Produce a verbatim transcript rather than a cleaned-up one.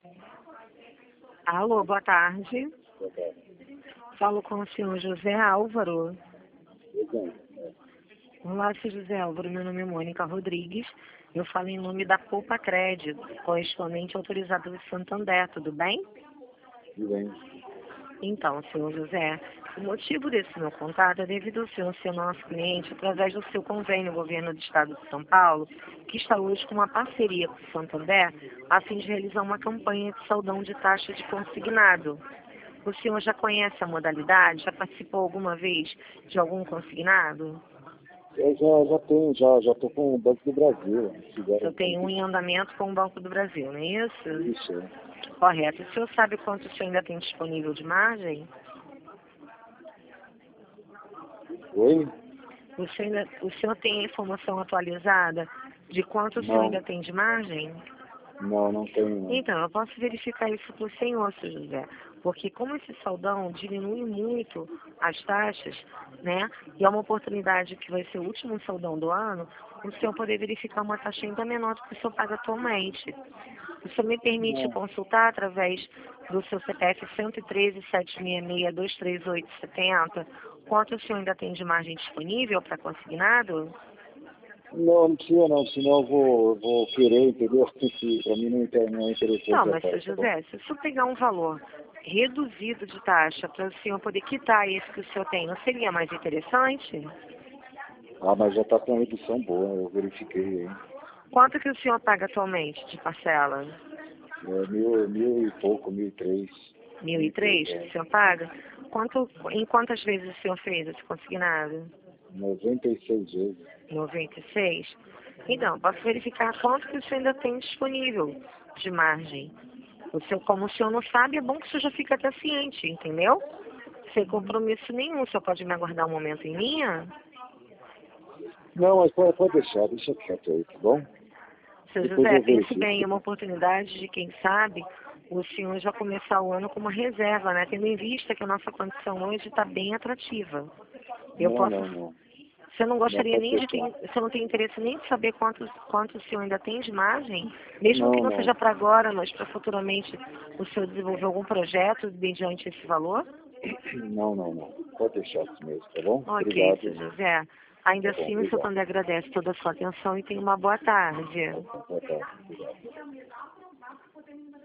Alô, boa tarde. Boa tarde. Falo com o senhor José Álvaro. Exato. Olá, senhor José Álvaro. Meu nome é Mônica Rodrigues. Eu falo em nome da Poupa Crédito, correspondente autorizado do Santander, tudo bem? Tudo bem. Então, senhor José, o motivo desse meu contato é devido ao senhor ser nosso cliente através do seu convênio Governo do Estado de São Paulo, que está hoje com uma parceria com o Santander, a fim de realizar uma campanha de saldão de taxa de consignado. O senhor já conhece a modalidade? Já participou alguma vez de algum consignado? Eu já, já tenho, já, já tô com o Banco do Brasil. Eu tenho um em andamento com o Banco do Brasil, não é isso? Isso, é. Correto. O senhor sabe quanto o senhor ainda tem disponível de margem? Oi? O senhor, ainda, o senhor tem a informação atualizada de quanto o senhor Não, ainda tem de margem? não, não tenho, não. Então, eu posso verificar isso para o senhor, seu José, porque como esse saldão diminui muito as taxas, né, e é uma oportunidade que vai ser o último saldão do ano, o senhor poder verificar uma taxa ainda menor do que o senhor paga atualmente. O senhor me permite Não, consultar através do seu C P F um três sete seis seis dois três oito sete zero quanto o senhor ainda tem de margem disponível para consignado? não, não precisa não, senão eu vou, eu vou querer, entendeu? Que pra mim não, inter- não é interessante Não, a mas, seu taxa, tá bom? José, se o senhor pegar um valor reduzido de taxa para o senhor poder quitar esse que o senhor tem, não seria mais interessante? Ah, mas já tá com redução boa, eu verifiquei aí. Quanto que o senhor paga atualmente de parcela? É mil, mil e pouco, mil e três. Mil Mil e e três, três que o é. senhor paga? Quanto, em quantas vezes o senhor fez esse consignado? noventa e seis vezes. noventa e seis? Então, posso verificar quanto que o senhor ainda tem disponível de margem. O senhor, como o senhor não sabe, é bom que o senhor já fique até ciente, entendeu? Sem compromisso nenhum. O senhor pode me aguardar um momento em linha? Não, mas pode, pode deixar, deixa quieto aí, tá bom? Seu Depois José, eu pense bem, é verifico. uma oportunidade de, quem sabe, o senhor já começar o ano com uma reserva, né? Tendo em vista que a nossa condição hoje está bem atrativa. Eu Não, posso... não, não. Você não Não, gostaria pode nem de ter... deixar. Você não tem interesse nem de saber quanto, quanto o senhor ainda tem de margem? Mesmo que Não, não não. seja para agora, mas para futuramente o senhor desenvolver algum projeto mediante esse valor? Não, não, não. Pode deixar assim mesmo, tá bom? Ok, Obrigado. seu José. Ainda Tá bom, assim, o senhor obrigado. também agradece toda a sua atenção e tenha uma boa tarde. Boa tarde. Obrigado.